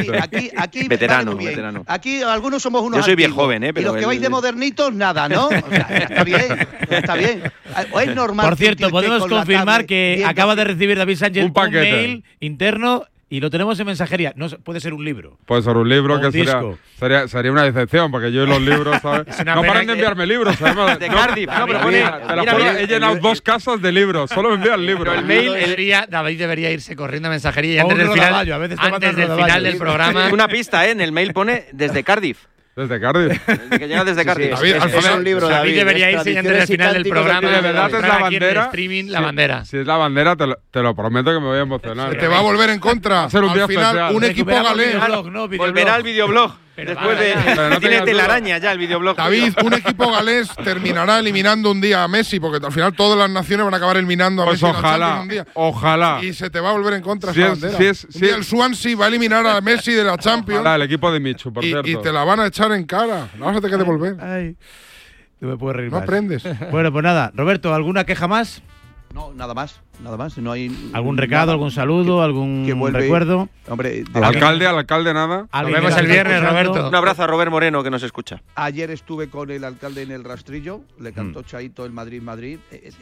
Aquí veterano, vale muy bien. veterano. Aquí algunos somos unos Yo soy bien antiguos, joven, y pero los que vais de modernitos, nada, ¿no? O sea, está bien, está bien. O es normal. Por cierto, podemos confirmar que acaba de recibir David Sánchez un paquete. mail interno y lo tenemos en mensajería. No puede ser un libro. Puede ser un libro O que un disco. sería una decepción, porque yo y los libros, ¿sabes? No paran de enviarme libros, además. De Cardiff, no, pero pone. Te lo juro, he llenado 2 casas de libros, solo me envían libros. Pero el mail, David debería irse corriendo a mensajería y O antes un del final, rodaballo, a veces te mandan antes del rodaballo. final del programa. Una pista, en el mail pone desde Cardiff. Desde Cardiff. Que llega desde Cardiff. David, al Es final, un libro, David debería irse y antes del final del programa. de verdad es la mostrar aquí en el bandera. streaming la bandera. Si es la bandera, te lo prometo que me voy a emocionar. Te va a volver en contra. Va a ser un día Al final, especial. un equipo Recuperamos galés. videoblog, ¿no? Videoblog. Volverá al videoblog. Después de. Pero no Tiene tengas telaraña ya el videoblog. David, un equipo galés terminará eliminando un día a Messi, porque al final todas las naciones van a acabar eliminando a Pues Messi en la ojalá, Champions un día. ojalá. Y se te va a volver en contra Si esa es- bandera. si es- Un si día es- el Swansea va a eliminar a Messi de la Champions Ojalá, el equipo de Michu, por cierto. y te la van a echar en cara. No vas a tener que devolver. Ay, no me puedo reír No más. aprendes. Bueno, pues nada. Roberto, ¿alguna queja más? No, nada más. No hay. ¿Algún recado, nada algún saludo, que algún vuelve- recuerdo? Hombre, Al alcalde nada. Nos ¿Alguien vemos que el está viernes, escuchando? Roberto. Un abrazo a Robert Moreno que nos escucha. ayer estuve con el alcalde en el Rastrillo, le cantó Chaito el Madrid.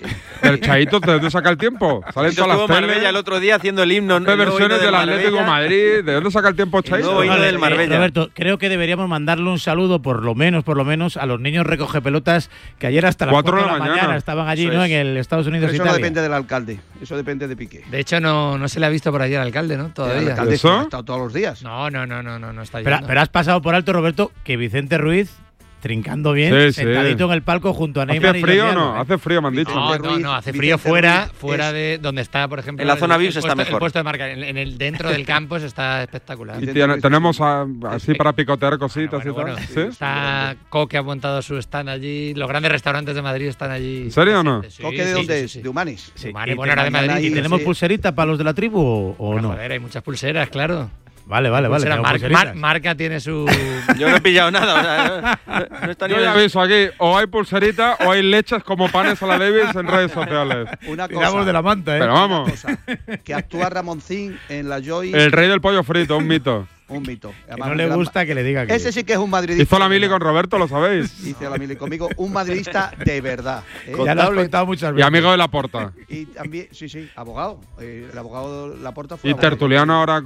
El Chaito, ¿de dónde saca el tiempo? Salen Yo todas estuvo las Marbella el teles. otro día haciendo el himno. Hace el nuevo himno versiones del Atlético de Marbella. Madrid. ¿De dónde saca el tiempo Chaito? nuevo himno del Marbella. Roberto, creo que deberíamos mandarle un saludo, por lo menos, a los niños recoge pelotas que ayer hasta las 4 4 de de la la mañana mañana estaban allí, Eso ¿no? es. En el Estados Unidos Eso no Italia. depende del alcalde, eso depende de Piqué. De hecho, no se le ha visto por allí al alcalde, ¿no? El Todavía. alcalde ¿Eso? ha estado todos los días. No está Pero, yendo. pero has pasado por alto, Roberto, que Vicente Ruiz, trincando bien, Sí, sí. sentadito en el palco junto a Neymar. ¿Hace y frío o Jordiano, no? ¿eh? Hace frío, me han dicho. No, hace frío Vicente fuera Ruiz de donde está, por ejemplo. En la zona el VIP está puesto- mejor. El puesto de marca, dentro del campus está espectacular. Y tenemos así para picotear cositas y Bueno, tal. ¿Sí? Está Coque ha montado su stand allí. Los grandes restaurantes de Madrid están allí. ¿En serio o no? presentes. Sí, ¿Coque de sí, dónde sí, es? sí. ¿De Humanis? Sí. Vale, ¿Y bueno, ahora de mañana Madrid. hay- ¿Y tenemos Sí. pulserita para los de la tribu o Bueno, no? joder, hay muchas pulseras, claro. Vale. Pulseras. tenemos pulseritas. Marca tiene su. Yo no he pillado nada. O sea, no está ni Yo ya aviso aquí, o hay pulserita o hay leches como panes a la Davis en redes sociales. Una Tiramos cosa, de la manta, ¿eh? Pero vamos, que actúa Ramoncín en la Joy, el rey del pollo frito, un mito. un mito. Que Además, no un le gran- gusta que le diga que… Ese sí que es un madridista. Hizo la de mili verdad. con Roberto, lo sabéis. Hizo la mili conmigo, un madridista de verdad. ¿eh? Ya lo has contado muchas Y veces. amigo de Laporta. Y también, sí, abogado. El abogado Laporta fue Y abogado. tertuliano ahora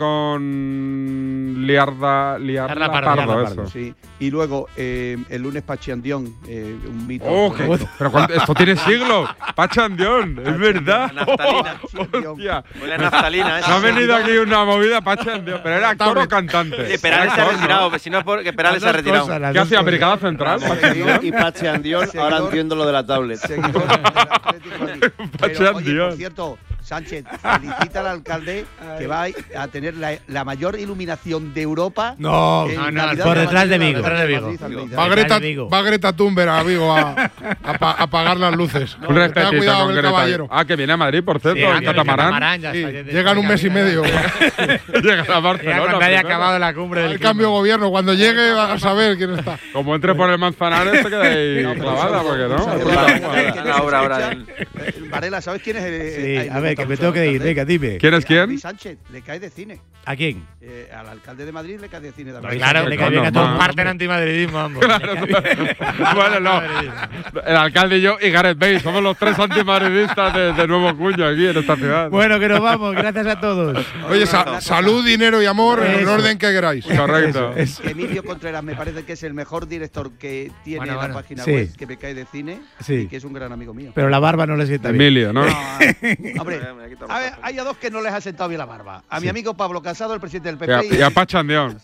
con Liarda Liarda Pardo. Pardo, Liarda eso. Pardo. Sí. Y luego, el lunes Pachiandión, un mito. ¡Oh, correcto. pero esto tiene siglo! ¡Pachandión! ¡Es verdad! La naftalina. ¡Hostia! Huele a naftalina. No ha venido aquí una movida Pachandión, pero era actor o cantante. Sí, Perales se ha Era actor, retirado. ¿no? Si no es porque Perales se ha Las dos retirado. cosas, las ¿Qué dos hacía? cosas. ¿Brigada Central? Y Pache Andión, ahora Seguidor. entiendo lo de la tablet. Seguidor del Atlético de Madrid. Pero, oye, Pachiandión. por cierto, Sánchez, felicita al alcalde que va a tener la mayor iluminación de Europa. No, en no, Navidad por de detrás de Madrid, Vigo. Detrás de Vigo. Madrid, Almeida. Va Greta Thunberg a Vigo a apagar las luces. Un Ten respetito cuidado con con el Greta. caballero. Ah, que viene a Madrid, por cierto, Sí, en el catamarán. ya Sí, está, ya llegan un mes y medio. Llega a Ya Barcelona. cuando haya primero. acabado la cumbre del El cambio de clima. gobierno. Cuando llegue vas a saber quién está. Como entre por el Manzanares, se queda ahí clavada, porque no. La obra ahora. Varela, ¿sabes quién es? Sí, a ver, que me tengo que ir. Venga, dime. ¿Quién es quién? Luis Sánchez, le cae de cine. ¿A quién? Al alcalde de Madrid le cae de cine también. Claro, Le cae bien a todo el mundo. comparten antimadridismo ambos. Bueno, no. El alcalde y yo y Gareth Bale somos los 3 antimadridistas de nuevo cuño aquí en esta ciudad. Bueno, que nos vamos. Gracias a todos. Oye, salud, dinero y amor en el Eso. orden que queráis. Correcto. Emilio Contreras me parece que es el mejor director que tiene Bueno, la bueno. página Sí. web, que me cae de cine Sí. y que es un gran amigo mío. Pero la barba no le sienta bien. Emilio, ¿no? Hombre, hay a dos que no les ha sentado bien la barba. A mi amigo Pablo Casado, el presidente del Y a, PP. y a Pachandión.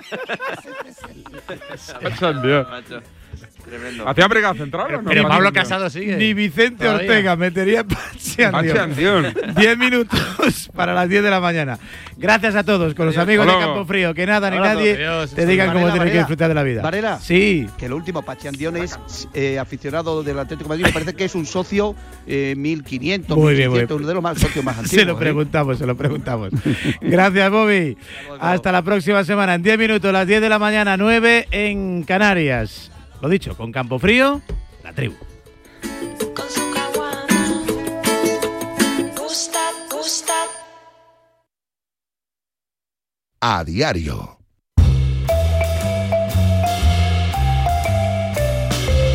Pachandión. Macho. Tremendo. ¿Hacía Brigada Central o no? Pero Pablo Pachandión. Casado sigue. Ni Vicente Todavía. Ortega metería Pachiandión. Pachandión. 10 minutos para las 10 de la mañana. Gracias a todos, con los amigos de Hasta luego. Campo Frío. Que nada ni Abrazo. nadie Adiós. te digan cómo Varela, tienes que Varela. disfrutar de la vida. Varela. Sí. Que lo último, Pachiandión es aficionado del Atlético de Madrid. Me parece que es un socio 1500, Muy bien, 1600, muy uno de los más socios más antiguos. Se lo preguntamos. Gracias, Bobby. Hasta la próxima semana. En 10 minutos, las 10 de la mañana, 9 en Canarias. Lo dicho, con Campo Frío, la tribu. Con su caguama. Gusta. A diario.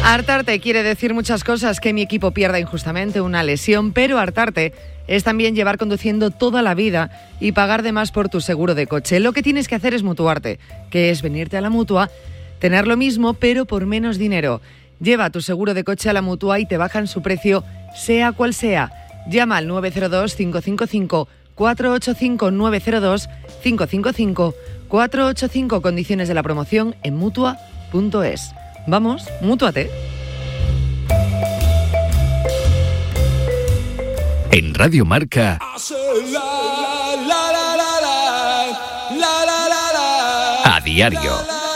Hartarte quiere decir muchas cosas, que mi equipo pierda injustamente, una lesión, pero hartarte es también llevar conduciendo toda la vida y pagar de más por tu seguro de coche. Lo que tienes que hacer es mutuarte, que es venirte a la Mutua, tener lo mismo pero por menos dinero. Lleva tu seguro de coche a la Mutua y te bajan su precio, sea cual sea. Llama al 902-555-485, 902-555-485. Condiciones de la promoción en Mutua.es. Vamos, mútuate. En Radio Marca, a diario.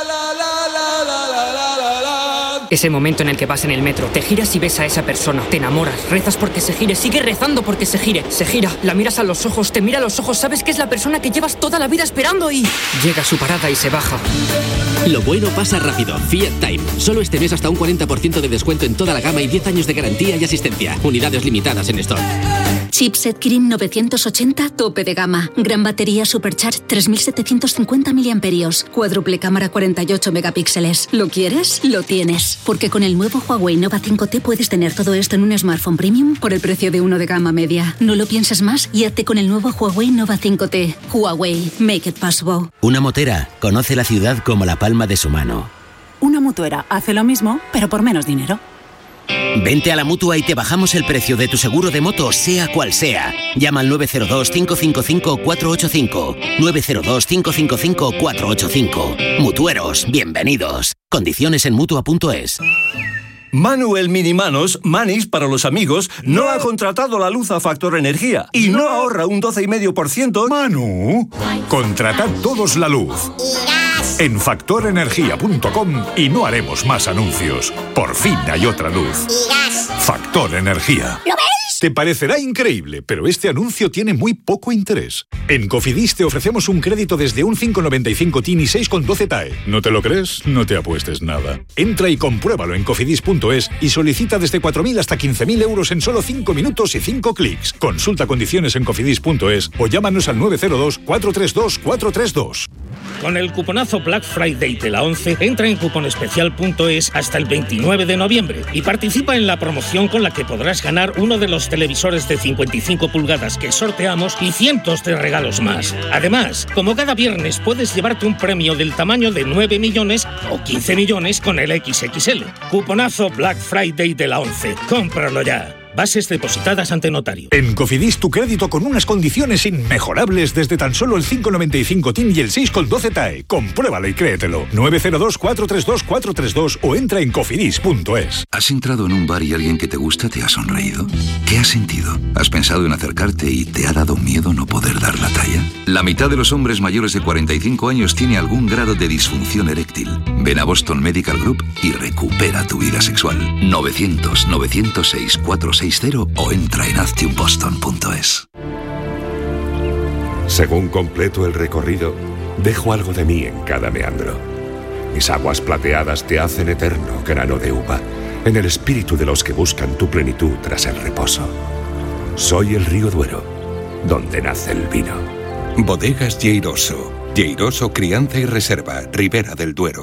Ese momento en el que vas en el metro, te giras y ves a esa persona, te enamoras, rezas porque se gire, sigue rezando porque se gire, se gira, la miras a los ojos, te mira a los ojos, sabes que es la persona que llevas toda la vida esperando y llega a su parada y se baja. Lo bueno pasa rápido. Fiat Time. Solo este mes hasta un 40% de descuento en toda la gama y 10 años de garantía y asistencia. Unidades limitadas en stock. Chipset Kirin 980 tope de gama. Gran batería Supercharge 3750 mAh. Cuádruple cámara 48 megapíxeles. ¿Lo quieres? Lo tienes. Porque con el nuevo Huawei Nova 5T puedes tener todo esto en un smartphone premium por el precio de uno de gama media. No lo pienses más y hazte con el nuevo Huawei Nova 5T. Huawei. Make it possible. Una motera conoce la ciudad como la palma de su mano. Una mutuera hace lo mismo, pero por menos dinero. Vente a la Mutua y te bajamos el precio de tu seguro de moto, sea cual sea. Llama al 902-555-485. 902-555-485. Mutueros, bienvenidos. Condiciones en Mutua.es. Manu el Minimanos, Manis para los amigos, no ha contratado la luz a Factor Energía y no ahorra un 12,5%. Manu, contratad todos la luz en factorenergia.com y no haremos más anuncios. Por fin hay otra luz. Factor Energía. ¿Lo ves? Te parecerá increíble, pero este anuncio tiene muy poco interés. En Cofidis te ofrecemos un crédito desde un 5,95 TIN y 6,12 TAE. ¿No te lo crees? No te apuestes nada. Entra y compruébalo en cofidis.es y solicita desde 4.000 hasta 15.000 euros en solo 5 minutos y 5 clics. Consulta condiciones en cofidis.es o llámanos al 902-432-432. Con el cuponazo Black Friday de la 11, entra en cuponespecial.es hasta el 29 de noviembre y participa en la promoción con la que podrás ganar uno de los televisores de 55 pulgadas que sorteamos y cientos de regalos más. Además, como cada viernes puedes llevarte un premio del tamaño de 9 millones o 15 millones con el XXL. Cuponazo Black Friday de la 11. Cómpralo ya. Bases depositadas ante notario. En Cofidis tu crédito con unas condiciones inmejorables desde tan solo el 5,95 TIN y el 6,12 TAE. Compruébalo y créetelo. 902-432-432 o entra en cofidis.es. ¿Has entrado en un bar y alguien que te gusta te ha sonreído? ¿Qué has sentido? ¿Has pensado en acercarte y te ha dado miedo no poder dar la talla? La mitad de los hombres mayores de 45 años tiene algún grado de disfunción eréctil. Ven a Boston Medical Group y recupera tu vida sexual. 900-906-460 o entra en actionboston.es. Según completo el recorrido, dejo algo de mí en cada meandro. Mis aguas plateadas te hacen eterno grano de uva, en el espíritu de los que buscan tu plenitud tras el reposo. Soy el río Duero, donde nace el vino. Bodegas Lleiroso. Lleiroso Crianza y Reserva, Ribera del Duero.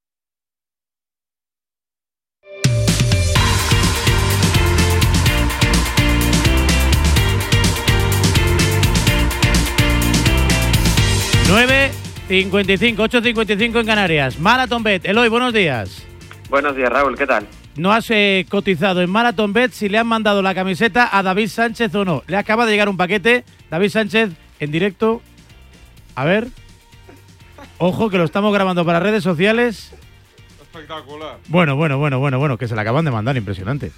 Nueve 55, 8:55 en Canarias. Marathon Bet. Eloy, buenos días. Buenos días, Raúl, ¿qué tal? ¿No has cotizado en Marathon Bet si le han mandado la camiseta a David Sánchez o no? Le acaba de llegar un paquete. David Sánchez, en directo. A ver. Ojo, que lo estamos grabando para redes sociales. Espectacular. Bueno, que se le acaban de mandar. Impresionante.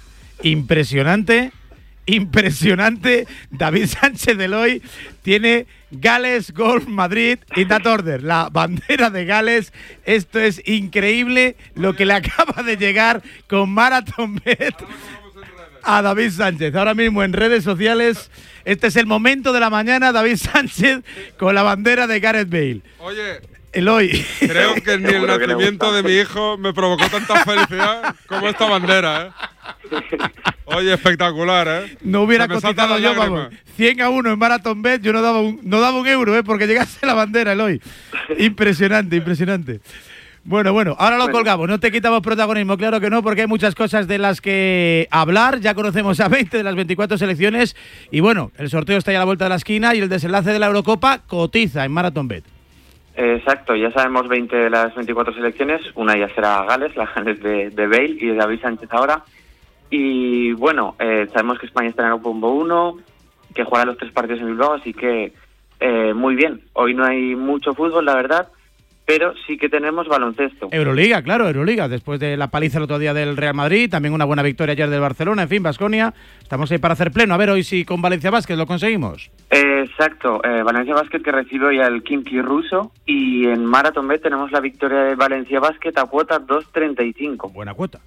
Impresionante. David Sánchez de Eloy tiene Gales Golf Madrid in that order, la bandera de Gales. Esto es increíble lo que le acaba de llegar con Marathon Bet a David Sánchez. Ahora mismo en redes sociales, este es el momento de la mañana, David Sánchez con la bandera de Gareth Bale. Oye, Eloy. Creo que ni el nacimiento de mi hijo me provocó tanta felicidad como esta bandera, ¿eh? Oye, espectacular, ¿eh? No hubiera cotizado yo, vamos. 100-1 en Marathon Bet, yo no daba un euro, porque llegase la bandera, Eloy. Impresionante. Bueno, ahora lo colgamos, no te quitamos protagonismo, claro que no, porque hay muchas cosas de las que hablar, ya conocemos a 20 de las 24 selecciones y bueno, el sorteo está ya a la vuelta de la esquina y el desenlace de la Eurocopa cotiza en MarathonBet. Exacto, ya sabemos 20 de las 24 selecciones, una ya será Gales, la Gales de Bale y de David Sánchez ahora, y bueno, sabemos que España está en el Grupo 1, que jugará los 3 partidos en Bilbao, así que muy bien, hoy no hay mucho fútbol, la verdad, pero sí que tenemos baloncesto. Euroliga, claro, Euroliga, después de la paliza el otro día del Real Madrid, también una buena victoria ayer del Barcelona, en fin, Baskonia, estamos ahí para hacer pleno. A ver, hoy sí con Valencia Basket lo conseguimos. Exacto, Valencia Basket que recibe hoy al Khimki ruso y en MarathonBet tenemos la victoria de Valencia Basket a cuota 2.35. Buena cuota.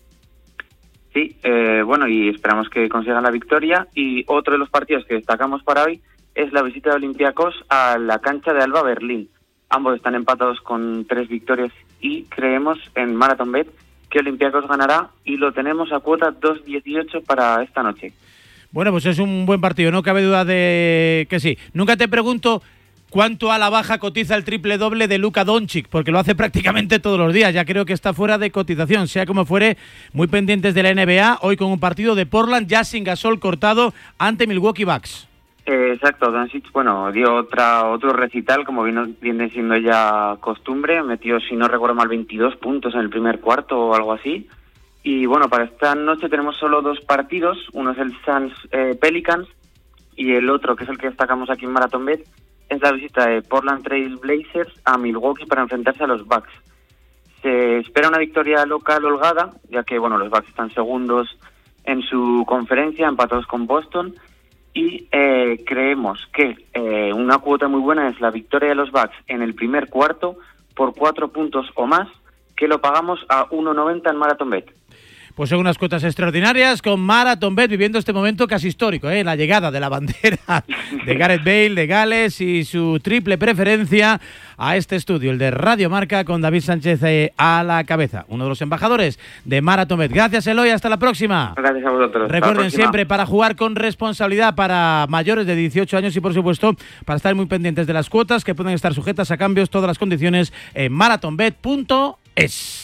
Sí, bueno, y esperamos que consigan la victoria. Y otro de los partidos que destacamos para hoy es la visita de Olympiacos a la cancha de Alba Berlín. Ambos están empatados con 3 victorias y creemos en MarathonBet que Olympiacos ganará y lo tenemos a cuota 2.18 para esta noche. Bueno, pues es un buen partido, no cabe duda de que sí. Nunca te pregunto cuánto a la baja cotiza el triple doble de Luka Doncic, porque lo hace prácticamente todos los días. Ya creo que está fuera de cotización, sea como fuere, muy pendientes de la NBA, hoy con un partido de Portland ya sin Gasol cortado ante Milwaukee Bucks. Exacto, Doncic, bueno, dio otro recital, como viene siendo ya costumbre, metió, si no recuerdo mal, 22 puntos en el primer cuarto o algo así. Y bueno, para esta noche tenemos solo 2 partidos, uno es el Suns Pelicans y el otro, que es el que destacamos aquí en MarathonBet, es la visita de Portland Trail Blazers a Milwaukee para enfrentarse a los Bucks. Se espera una victoria local holgada, ya que bueno, los Bucks están segundos en su conferencia, empatados con Boston. Y creemos que una cuota muy buena es la victoria de los Bucks en el primer cuarto por 4 puntos o más, que lo pagamos a 1.90 en MarathonBet. Pues son unas cuotas extraordinarias con MarathonBet viviendo este momento casi histórico, la llegada de la bandera de Gareth Bale, de Gales y su triple preferencia a este estudio, el de Radio Marca, con David Sánchez a la cabeza, uno de los embajadores de MarathonBet. Gracias, Eloy, hasta la próxima. Gracias a vosotros. Recuerden siempre, para jugar con responsabilidad para mayores de 18 años y, por supuesto, para estar muy pendientes de las cuotas que pueden estar sujetas a cambios, todas las condiciones en marathonbet.es.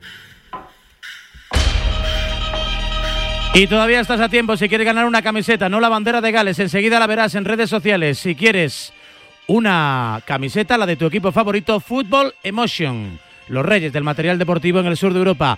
Y todavía estás a tiempo si quieres ganar una camiseta, no la bandera de Gales, enseguida la verás en redes sociales. Si quieres una camiseta, la de tu equipo favorito, Football Emotion, los reyes del material deportivo en el sur de Europa.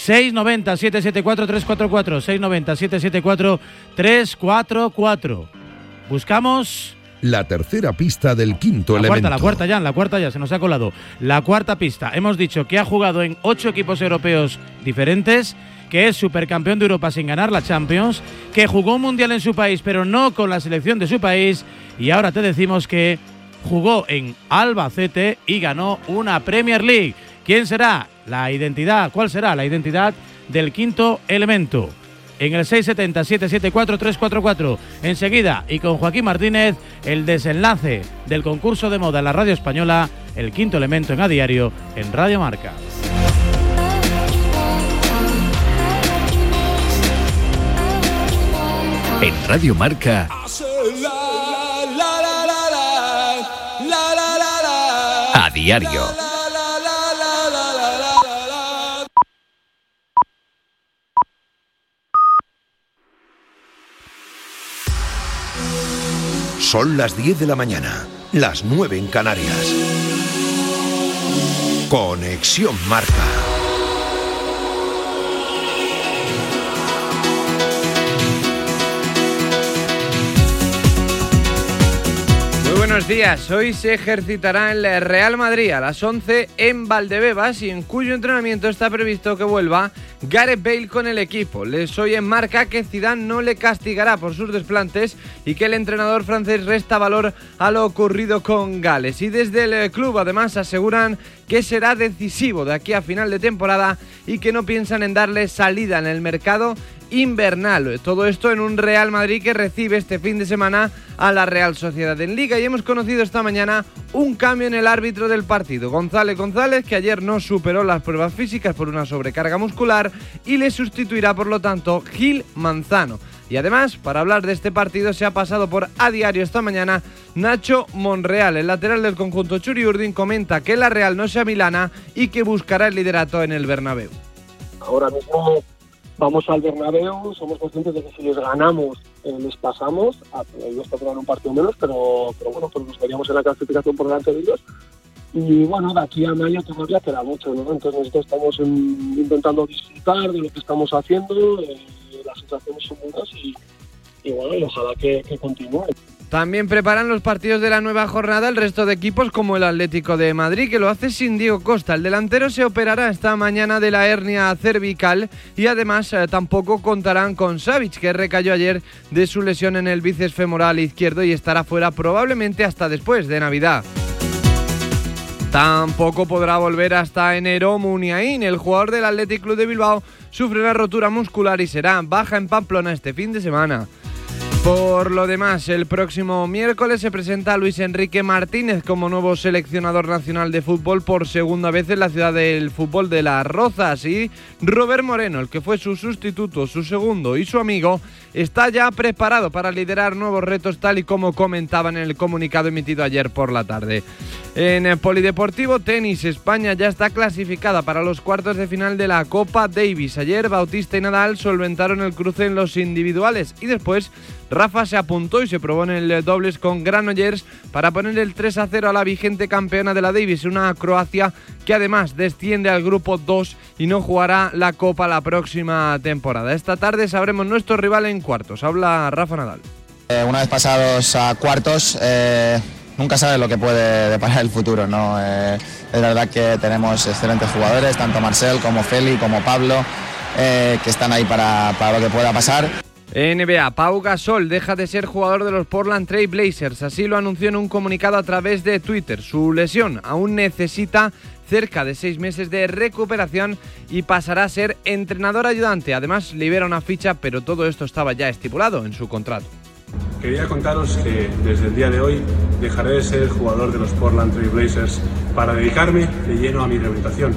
690-774-344, 690-774-344. Buscamos la tercera pista del quinto elemento. La cuarta ya, se nos ha colado. La cuarta pista. Hemos dicho que ha jugado en 8 equipos europeos diferentes, que es supercampeón de Europa sin ganar la Champions, que jugó un mundial en su país pero no con la selección de su país, y ahora te decimos que jugó en Albacete y ganó una Premier League. ¿Quién será la identidad? ¿Cuál será la identidad del quinto elemento? En el 670-774-344. Enseguida, y con Joaquín Martínez, el desenlace del concurso de moda en la radio española, el quinto elemento en A Diario, en Radio Marca. En Radio Marca, A Diario. Son las 10 de la mañana, las 9 en Canarias. Conexión Marca. Buenos días, hoy se ejercitará el Real Madrid a las 11 en Valdebebas y en cuyo entrenamiento está previsto que vuelva Gareth Bale con el equipo. Les hoy en Marca que Zidane no le castigará por sus desplantes y que el entrenador francés resta valor a lo ocurrido con Gales. Y desde el club además aseguran que será decisivo de aquí a final de temporada y que no piensan en darle salida en el mercado invernal. Todo esto en un Real Madrid que recibe este fin de semana a la Real Sociedad en Liga, y hemos conocido esta mañana un cambio en el árbitro del partido, González, que ayer no superó las pruebas físicas por una sobrecarga muscular y le sustituirá por lo tanto Gil Manzano. Y además, para hablar de este partido se ha pasado por A Diario esta mañana Nacho Monreal, el lateral del conjunto Txuri-Urdin, comenta que la Real no se amilana y que buscará el liderato en el Bernabéu. Ahora mismo vamos al Bernabéu, somos conscientes de que si les ganamos les pasamos, ellos tendrán un partido menos, pero bueno, pues nos veríamos en la clasificación por delante de ellos. Y bueno, de aquí a mayo todavía queda mucho, ¿no? Entonces nosotros estamos intentando disfrutar de lo que estamos haciendo, las situaciones son buenas y bueno, y ojalá que continúe. También preparan los partidos de la nueva jornada el resto de equipos como el Atlético de Madrid, que lo hace sin Diego Costa. El delantero se operará esta mañana de la hernia cervical y además tampoco contarán con Savic, que recayó ayer de su lesión en el bíceps femoral izquierdo y estará fuera probablemente hasta después de Navidad. Tampoco podrá volver hasta enero Muniain. El jugador del Athletic Club de Bilbao sufre una rotura muscular y será baja en Pamplona este fin de semana. Por lo demás, el próximo miércoles se presenta Luis Enrique Martínez como nuevo seleccionador nacional de fútbol por segunda vez en la ciudad del fútbol de Las Rozas, y Robert Moreno, el que fue su sustituto, su segundo y su amigo, está ya preparado para liderar nuevos retos, tal y como comentaba en el comunicado emitido ayer por la tarde. En el polideportivo tenis, España ya está clasificada para los cuartos de final de la Copa Davis. Ayer Bautista y Nadal solventaron el cruce en los individuales y después Rafa se apuntó y se probó en el dobles con Granollers para poner el 3-0 a la vigente campeona de la Davis, una Croacia que además desciende al grupo 2 y no jugará la Copa la próxima temporada. Esta tarde sabremos nuestro rival en cuartos. Habla Rafa Nadal. Una vez pasados a cuartos, nunca sabes lo que puede deparar el futuro, ¿no? Es verdad que tenemos excelentes jugadores, tanto Marcel como Feli como Pablo, que están ahí para lo que pueda pasar. NBA, Pau Gasol deja de ser jugador de los Portland Trail Blazers, así lo anunció en un comunicado a través de Twitter. Su lesión aún necesita cerca de 6 meses de recuperación y pasará a ser entrenador ayudante. Además, libera una ficha, pero todo esto estaba ya estipulado en su contrato. Quería contaros que desde el día de hoy dejaré de ser jugador de los Portland Trail Blazers para dedicarme de lleno a mi rehabilitación.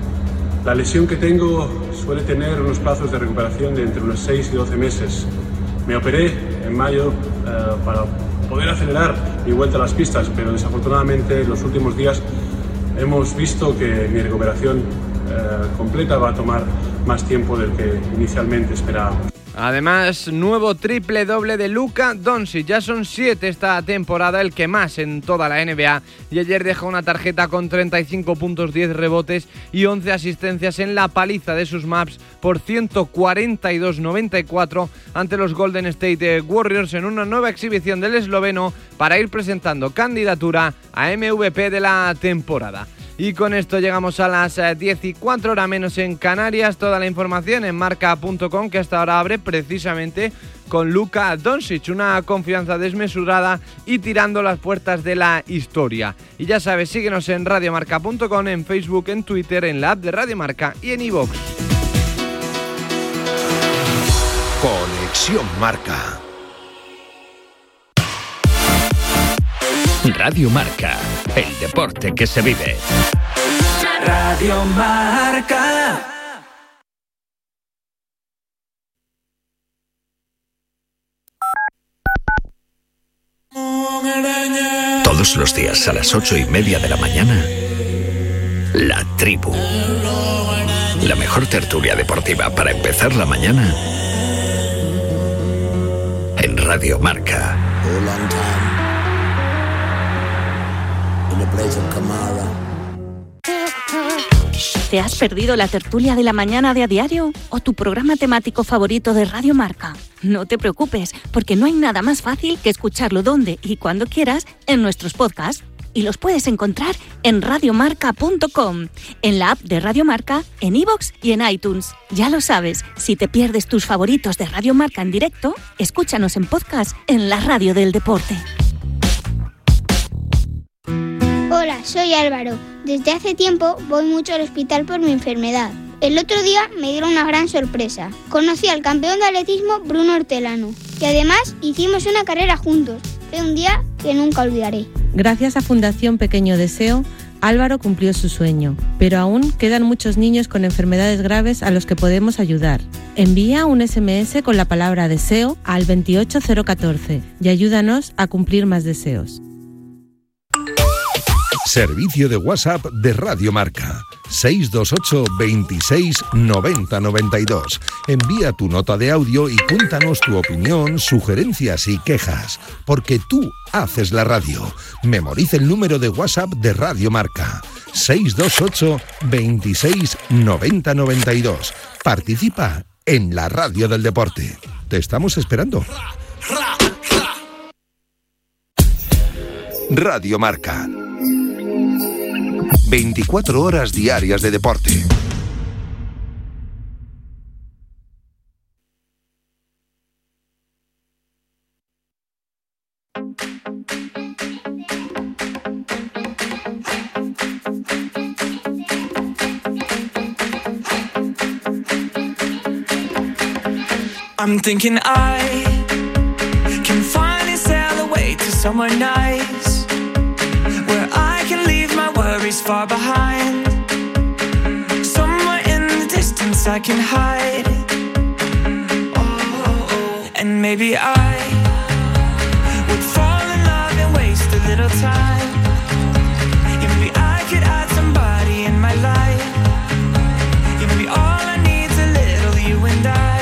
La lesión que tengo suele tener unos plazos de recuperación de entre unos 6 y 12 meses. Me operé en mayo para poder acelerar mi vuelta a las pistas, pero desafortunadamente en los últimos días hemos visto que mi recuperación completa va a tomar más tiempo del que inicialmente esperábamos. Además, nuevo triple doble de Luka Doncic. Ya son 7 esta temporada, el que más en toda la NBA. Y ayer dejó una tarjeta con 35 puntos, 10 rebotes y 11 asistencias en la paliza de sus Mavs por 142-94 ante los Golden State Warriors en una nueva exhibición del esloveno para ir presentando candidatura a MVP de la temporada. Y con esto llegamos a las 14 horas menos en Canarias. Toda la información en marca.com, que hasta ahora abre precisamente con Luka Doncic, una confianza desmesurada y tirando las puertas de la historia. Y ya sabes, síguenos en radiomarca.com, en Facebook, en Twitter, en la app de Radio Marca y en iVoox. Conexión Marca. Radio Marca, el deporte que se vive. Radio Marca. Todos los días a las 8:30 de la mañana, La Tribu. La mejor tertulia deportiva para empezar la mañana en Radio Marca. ¿Te has perdido la tertulia de la mañana de A Diario o tu programa temático favorito de Radio Marca? No te preocupes, porque no hay nada más fácil que escucharlo donde y cuando quieras en nuestros podcasts. Y los puedes encontrar en radiomarca.com, en la app de Radio Marca, en iVoox y en iTunes. Ya lo sabes, si te pierdes tus favoritos de Radio Marca en directo, escúchanos en podcast en la radio del deporte. Hola, soy Álvaro. Desde hace tiempo voy mucho al hospital por mi enfermedad. El otro día me dieron una gran sorpresa. Conocí al campeón de atletismo Bruno Hortelano y además hicimos una carrera juntos. Fue un día que nunca olvidaré. Gracias a Fundación Pequeño Deseo, Álvaro cumplió su sueño, pero aún quedan muchos niños con enfermedades graves a los que podemos ayudar. Envía un SMS con la palabra deseo al 28014 y ayúdanos a cumplir más deseos. Servicio de WhatsApp de Radio Marca. 628 26 90 92. Envía tu nota de audio y cuéntanos tu opinión, sugerencias y quejas, porque tú haces la radio. Memoriza el número de WhatsApp de Radio Marca. 628 26 90 92. Participa en la radio del deporte. Te estamos esperando. Radio Marca. 24 horas diarias de deporte. I'm thinking I can finally sail away to somewhere nice, where I can leave my worries far behind. Somewhere in the distance I can hide. And maybe I would fall in love and waste a little time. Maybe I could add somebody in my life. Maybe all I need's a little you and I.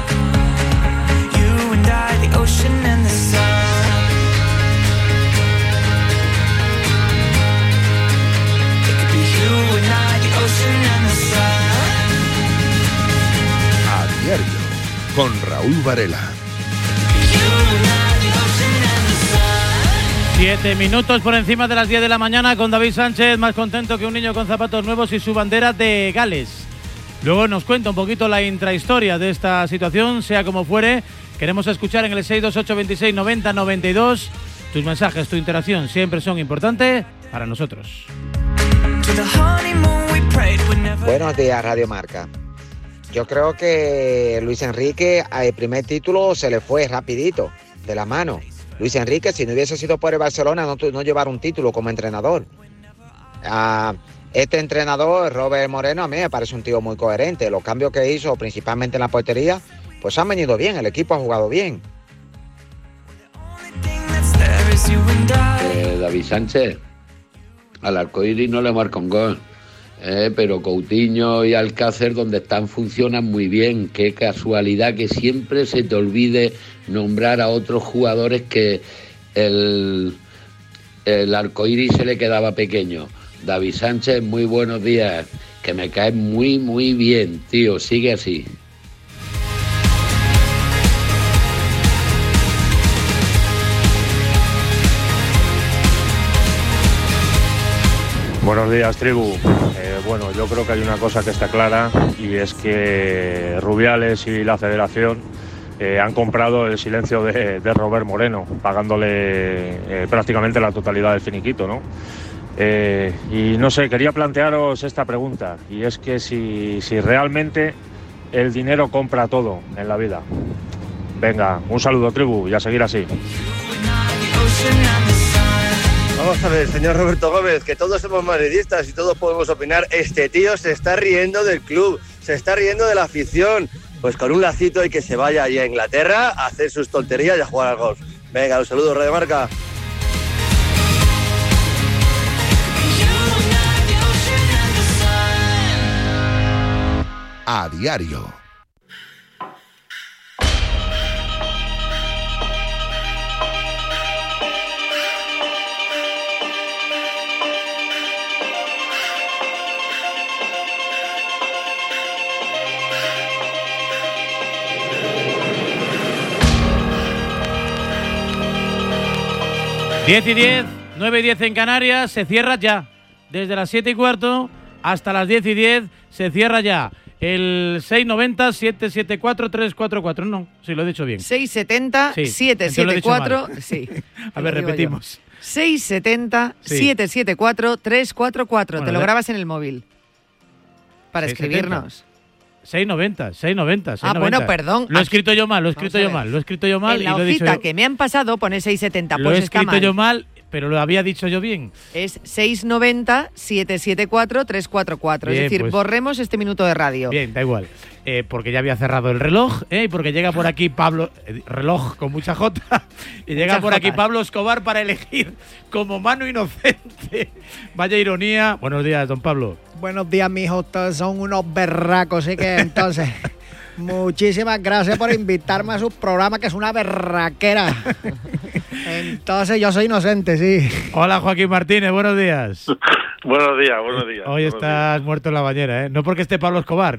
You and I, the ocean and the sun. A diario, con Raúl Varela. 7 minutos por encima de las 10 de la mañana con David Sánchez, más contento que un niño con zapatos nuevos y su bandera de Gales. Luego nos cuenta un poquito la intrahistoria de esta situación, sea como fuere. Queremos escuchar en el 628 26 90 92. Tus mensajes, tu interacción siempre son importantes para nosotros. Buenos días, Radio Marca. Yo creo que Luis Enrique al primer título se le fue rapidito, de la mano. Luis Enrique, si no hubiese sido por el Barcelona, no llevara un título como entrenador. Este entrenador, Robert Moreno, a mí me parece un tío muy coherente. Los cambios que hizo, principalmente en la portería, pues han venido bien, el equipo ha jugado bien. David Sánchez, al Arcoíris no le marca un gol. Pero Coutinho y Alcácer donde están funcionan muy bien. Qué casualidad que siempre se te olvide nombrar a otros jugadores que el Arcoíris se le quedaba pequeño. David Sánchez, muy buenos días, que me cae muy muy bien, tío, sigue así. Buenos días, tribu. Bueno, yo creo que hay una cosa que está clara y es que Rubiales y la Federación han comprado el silencio de Robert Moreno, pagándole prácticamente la totalidad del finiquito, ¿no? Y no sé, quería plantearos esta pregunta, y es que si realmente el dinero compra todo en la vida. Venga, un saludo, tribu, y a seguir así. Vamos a ver, señor Roberto Gómez, que todos somos madridistas y todos podemos opinar. Este tío se está riendo del club, se está riendo de la afición. Pues con un lacito y que se vaya allí a Inglaterra a hacer sus tonterías y a jugar al golf. Venga, un saludo, Radio Marca. A diario. Diez y 10, 9 y 10 en Canarias, se cierra ya. Desde las 7 y cuarto hasta las 10 y 10 se cierra ya. El 690-774-344. No, sí, lo he dicho bien. 670-774. Sí. A ver, repetimos. 670-774-344. Bueno, te lo grabas en el móvil. Para 670. Escribirnos. 690. Ah, bueno, perdón. Lo he escrito yo mal, En la y lo he dicho hojita bien. que me han pasado pone 670. Lo he escrito yo mal, pero lo había dicho yo bien. Es 690-774-344. Bien, Es decir, pues, borremos este minuto de radio. Bien, da igual. Porque ya había cerrado el reloj, y porque llega por aquí Pablo, reloj con mucha J, y llega Muchas por aquí Jotas. Pablo Escobar para elegir como mano inocente. Vaya ironía. Buenos días, don Pablo. Buenos días, mijos. Ustedes son unos berracos, así que entonces, muchísimas gracias por invitarme a su programa, que es una berraquera. Entonces, yo soy inocente, sí. Hola, Joaquín Martínez, buenos días. Buenos días, buenos días. Hoy estás muerto en la bañera, ¿eh? No porque esté Pablo Escobar,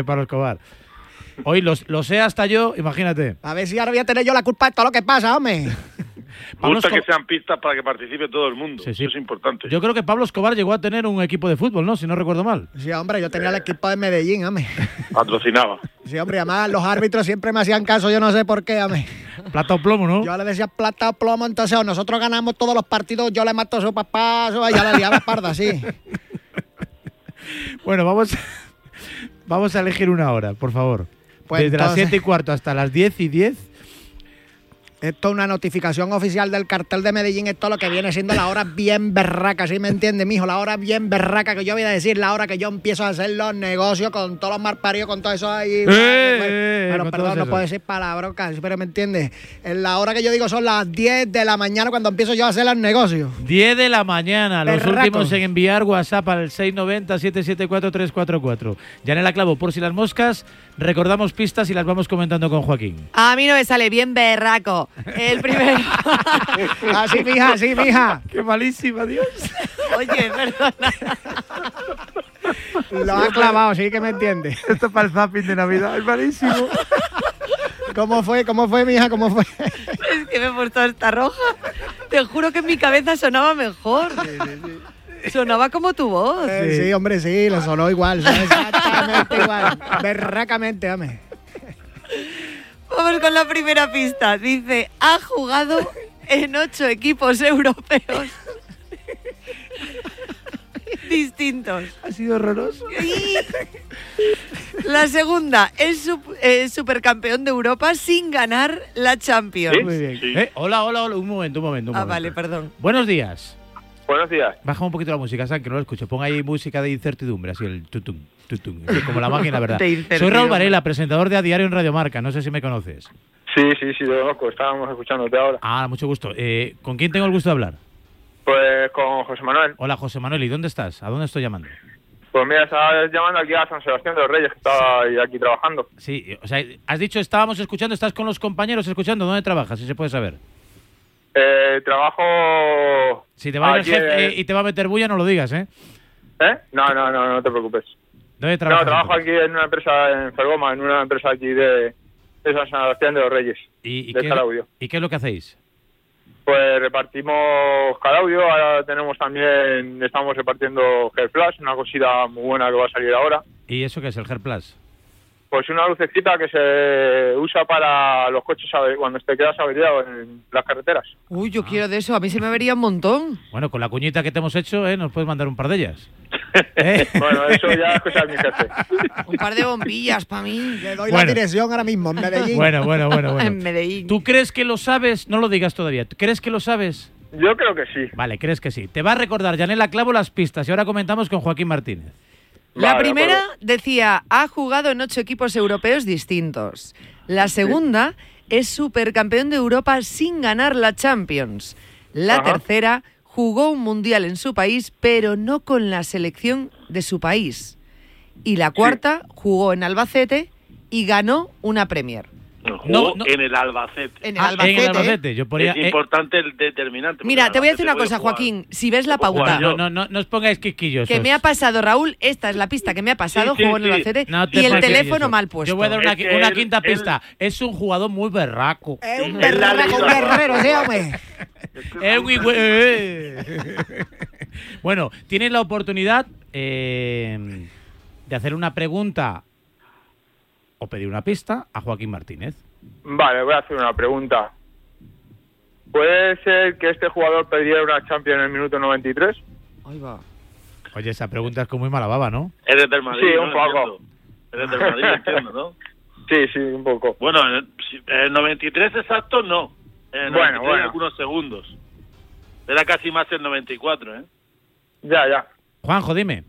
Hoy lo sé hasta yo, imagínate. A ver si ahora voy a tener yo la culpa de todo lo que pasa, hombre. Me gusta que sean pistas para que participe todo el mundo. Sí, sí. Eso es importante. Yo creo que Pablo Escobar llegó a tener un equipo de fútbol, ¿no? Si no recuerdo mal. Sí, hombre, yo tenía el equipo de Medellín, hombre. Patrocinaba. Sí, hombre, además los árbitros siempre me hacían caso, yo no sé por qué, hombre. Plata o plomo, ¿no? Yo le decía plata o plomo, entonces nosotros ganamos todos los partidos, yo le mato a su papá, ya la liaba parda, sí. Bueno, vamos a elegir una hora, por favor. Pues desde entonces, las 7:15 hasta las 10:10. Esto es una notificación oficial del cartel de Medellín, esto es lo que viene siendo la hora bien berraca, ¿sí me entiende, mijo? La hora bien berraca, que yo voy a decir, la hora que yo empiezo a hacer los negocios con todos los malparidos, con todo eso ahí. Bueno, con perdón, todo no eso. puedo decir palabrocas, pero me entiende. La hora que yo digo son las 10 de la mañana cuando empiezo yo a hacer los negocios. 10 de la mañana, los Berraco. últimos en enviar WhatsApp al 690-774-344. Yanela Clavo, por si las moscas, recordamos pistas y las vamos comentando con Joaquín. A mí no me sale bien berraco. El primero. Así, mija. Qué malísima, Dios. Oye, perdona. Lo ha clavado, sí que me entiende. Esto es para el zapping de Navidad, es malísimo. ¿Cómo fue, mija? ¿Cómo fue? Es que me he puesto esta roja. Te juro que en mi cabeza sonaba mejor. Sonaba como tu voz. Sí, hombre, sí, le sonó igual, sonó exactamente igual. Berracamente, dame. Vamos con la primera pista. Dice, ha jugado en 8 equipos europeos distintos. Ha sido horroroso. Y la segunda, es supercampeón de Europa sin ganar la Champions. ¿Sí? Muy bien. Sí. Hola, un momento. Vale, perdón. Buenos días. Buenos días. Baja un poquito la música, San, que no lo escucho. Pon ahí música de incertidumbre, así el tutum, como la máquina, ¿verdad? Soy Raúl Varela, presentador de A Diario en Radio Marca. No sé si me conoces. Sí, lo conozco. Estábamos escuchándote ahora. Ah, mucho gusto. ¿Con quién tengo el gusto de hablar? Pues con José Manuel. Hola, José Manuel. ¿Y dónde estás? ¿A dónde estoy llamando? Pues mira, estaba llamando aquí a San Sebastián de los Reyes, que estaba aquí trabajando. Sí, o sea, has dicho estábamos escuchando, estás con los compañeros escuchando. ¿Dónde trabajas? Si se puede saber. Trabajo... Si te va a ir el aquí, jefe y te va a meter bulla, no lo digas, ¿eh? No te preocupes. ¿Dónde trabajas? No, trabajo aquí en una empresa en Fergoma, en una empresa aquí de San Sebastián de los Reyes, ¿Y de Calaudio. ¿Y qué es lo que hacéis? Pues repartimos Calaudio, ahora estamos repartiendo Gel Flash, una cosita muy buena que va a salir ahora. ¿Y eso qué es el Gel Plus? Pues una lucecita que se usa para los coches cuando te quedas averiado en las carreteras. Uy, yo quiero de eso. A mí se me vería un montón. Bueno, con la cuñita que te hemos hecho, nos puedes mandar un par de ellas. Bueno, eso ya es cosa de mi jefe. Un par de bombillas para mí. Le doy la dirección ahora mismo, en Medellín. Bueno. En Medellín. ¿Tú crees que lo sabes? No lo digas todavía. ¿Crees que lo sabes? Yo creo que sí. Vale, crees que sí. Te va a recordar Yanela Clavo las pistas y ahora comentamos con Joaquín Martínez. La primera decía, ha jugado en 8 equipos europeos distintos. La segunda es supercampeón de Europa sin ganar la Champions. La tercera, jugó un mundial en su país, pero no con la selección de su país. Y la cuarta, jugó en Albacete y ganó una Premier. No, en el Albacete. En el Albacete. Yo ponía, es importante el determinante. Mira, te voy a decir una cosa, Joaquín. Si ves la pauta... No os pongáis quisquillosos. Que me ha pasado, Raúl, esta es la pista que me ha pasado, jugó en el Albacete, y el teléfono mal puesto. Yo voy a dar una quinta pista. Es un jugador muy berraco. Es un berraco guerrero, sí, hombre. Bueno, tienes la oportunidad de hacer una pregunta o pedir una pista a Joaquín Martínez. Vale, voy a hacer una pregunta. ¿Puede ser que este jugador perdiera una Champions en el minuto 93? Ahí va. Oye, esa pregunta es como muy mala baba, ¿no? Es desde el Madrid. Sí, un poco. Es desde el Madrid, entiendo, ¿no? Sí, un poco. Bueno, en el 93 exacto no. En el 93 algunos segundos. Era casi más el 94, ¿eh? Ya. Juanjo, dime.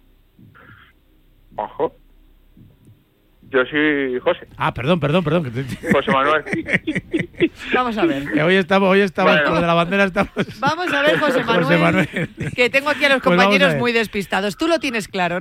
Ojo. Yo soy José. Ah, perdón. José Manuel. Vamos a ver. Que hoy estamos Bueno. con lo de la bandera estamos. Vamos a ver, José Manuel, que tengo aquí a los Pues vamos compañeros a ver. muy despistados. Tú lo tienes claro, ¿no?